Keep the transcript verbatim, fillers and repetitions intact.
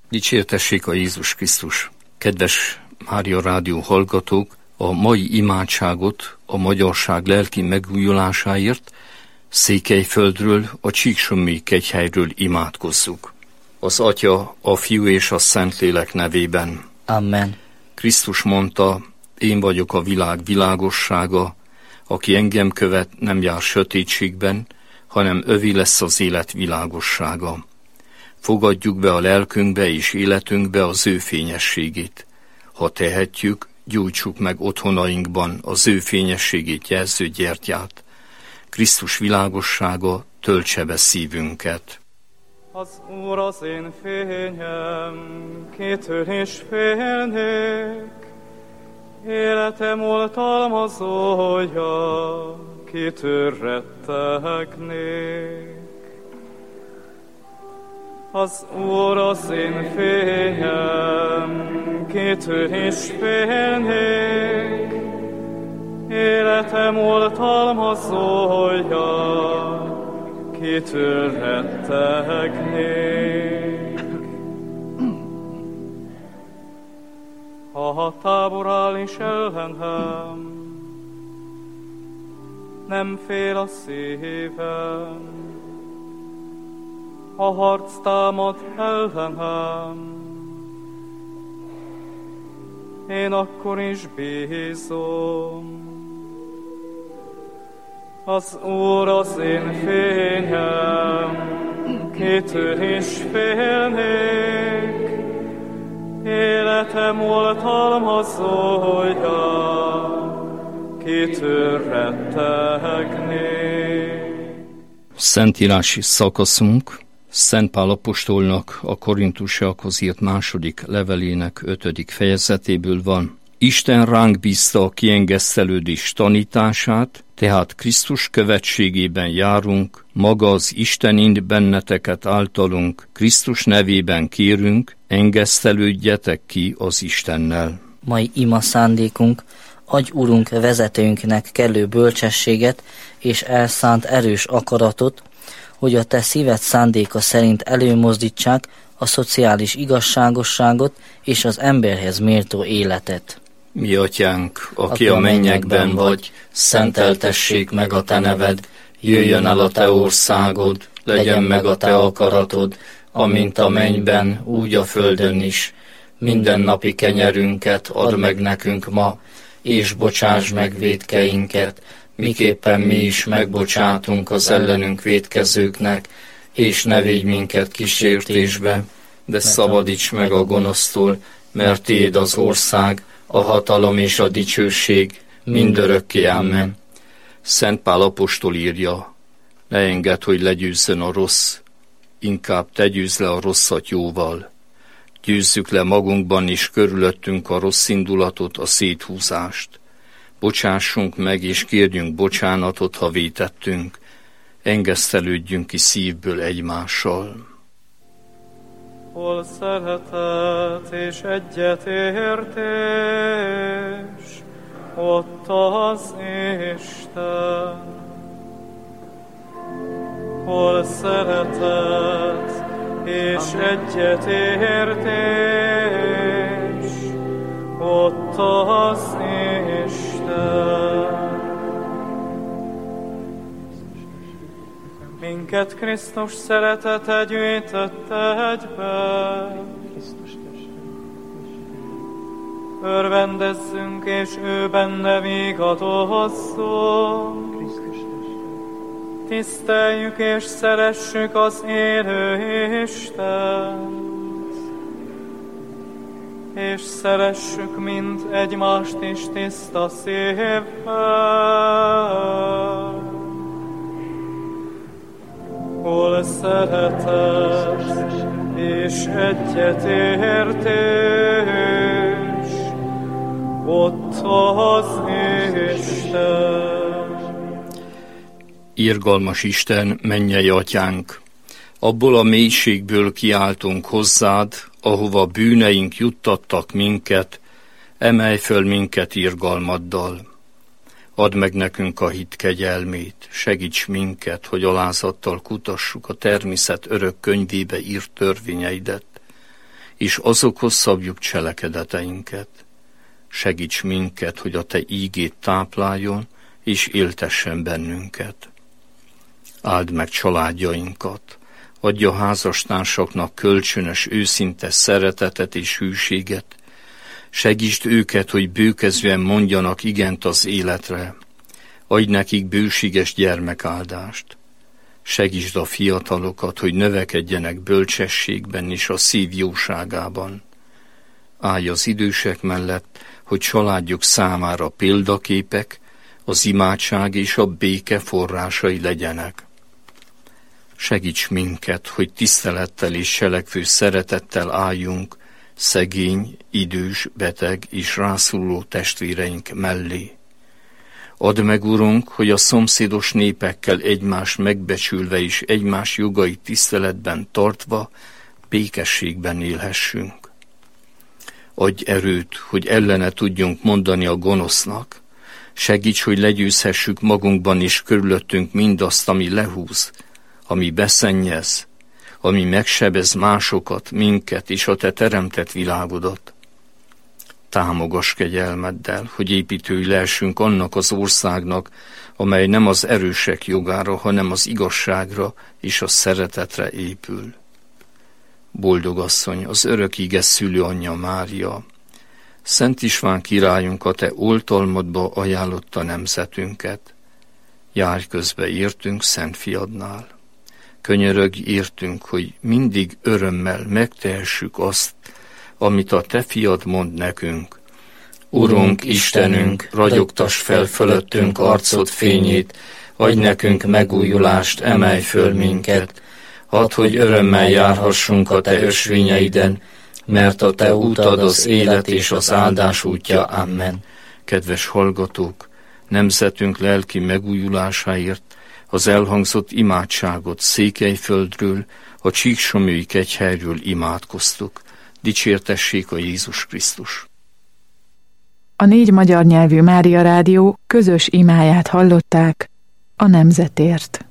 Dicsértessék a Jézus Krisztus! Kedves Mária Rádió hallgatók, a mai imádságot a magyarság lelki megújulásáért Székelyföldről, a Csíksommi kegyhelyről imádkozzuk. Az Atya, a Fiú és a Szentlélek nevében. Amen. Krisztus mondta, én vagyok a világ világossága, aki engem követ, nem jár sötétségben, hanem övé lesz az élet világossága. Fogadjuk be a lelkünkbe és életünkbe az ő fényességét. Ha tehetjük, gyújtsuk meg otthonainkban az ő fényességét jelző gyertyát. Krisztus világossága töltse be szívünket. Az Úr az én fényem, kitől is félnék, életem oltalmazója, kitől rettegnék. Az Úr az én fényem, kitől is félnék, életem oltalmazója, kitől rettegnék. Ha tábor áll is ellenem, nem fél a szívem. Ha harc támad ellenem, én akkor is bízom. Az Úr az én fényem, kitől is félnék, életem oltalmazója, kitől rettegnék. Szentírási szakaszunk Szent Pál apostolnak a Korintusiakhoz írt második levelének ötödik fejezetéből van. Isten ránk bízta a kiengesztelődés tanítását, tehát Krisztus követségében járunk, maga az Isten ind benneteket általunk, Krisztus nevében kérünk, engesztelődjetek ki az Istennel. Mai ima szándékunk, adj Urunk vezetőnknek kellő bölcsességet és elszánt erős akaratot, hogy a te szíved szándéka szerint előmozdítsák a szociális igazságosságot és az emberhez méltó életet. Mi atyánk, aki a mennyekben vagy, szenteltessék meg a te neved, jöjjön el a te országod, legyen meg a te akaratod, amint a mennyben, úgy a földön is. Mindennapi kenyerünket add meg nekünk ma, és bocsáss meg vétkeinket, miképpen mi is megbocsátunk az ellenünk vétkezőknek, és ne védj minket kísértésbe, de szabadíts meg a gonosztól, mert tiéd az ország, a hatalom és a dicsőség mindörökké. Amen. Szent Pál apostol írja, ne engedd, hogy legyőzzön a rossz, inkább te győzz le a rosszat jóval. Győzzük le magunkban és körülöttünk a rossz indulatot, a széthúzást. Bocsássunk meg és kérjünk bocsánatot, ha vétettünk, engesztelődjünk ki szívből egymással. Hol szeretet és egyetértés, ott az Isten. Hol szeretet és egyetértés, ott az Isten. Minket Krisztus szeretete gyűjtött egybe. Örvendezzünk, és ő benne vigadozzunk. Tiszteljük és szeressük az élő Istent, és szeressük mind egymást is tiszta szívvel. Hol szeretet és egyetértés, ott az Isten. Irgalmas Isten, mennyei atyánk, abból a mélységből kiáltunk hozzád, ahova bűneink juttattak minket, emelj föl minket irgalmaddal. Add meg nekünk a hit kegyelmét, segíts minket, hogy alázattal kutassuk a természet örök könyvébe írt törvényeidet, és azokhoz szabjuk cselekedeteinket. Segíts minket, hogy a Te ígét tápláljon, és éltessen bennünket. Áld meg családjainkat, adj a házastársaknak kölcsönös, őszinte szeretetet és hűséget, segítsd őket, hogy bőkezően mondjanak igent az életre, adj nekik bőséges gyermekáldást. Segítsd a fiatalokat, hogy növekedjenek bölcsességben és a szív jóságában. Állj az idősek mellett, hogy családjuk számára példaképek, az imádság és a béke forrásai legyenek. Segíts minket, hogy tisztelettel és selekvő szeretettel álljunk szegény, idős, beteg és rászoruló testvéreink mellé. Add meg, Urunk, hogy a szomszédos népekkel egymást megbecsülve és egymás jogait tiszteletben tartva békességben élhessünk. Adj erőt, hogy ellene tudjunk mondani a gonosznak. Segíts, hogy legyőzhessük magunkban és körülöttünk mindazt, ami lehúz, ami beszennyez, ami megsebez másokat, minket és a Te teremtett világodat. Támogass kegyelmeddel, hogy építői lehessünk annak az országnak, amely nem az erősek jogára, hanem az igazságra és a szeretetre épül. Boldog asszony, az örök íge szülőanyja Mária, Szent István királyunk, a Te oltalmadba ajánlotta nemzetünket. Járj közbe értünk Szent Fiadnál. Könyörögj értünk, hogy mindig örömmel megtehessük azt, amit a Te Fiad mond nekünk. Urunk, Istenünk, ragyogtass fel fölöttünk arcod fényét, adj nekünk megújulást, emelj föl minket. Hadd, hogy örömmel járhassunk a Te ösvényeiden, mert a Te útad az élet és az áldás útja. Amen. Kedves hallgatók, nemzetünk lelki megújulásáért az elhangzott imádságot Székelyföldről, a Csíksomlyói kegyhelyről imádkoztuk. Dicsértessék a Jézus Krisztus! A négy magyar nyelvű Mária Rádió közös imáját hallották a nemzetért.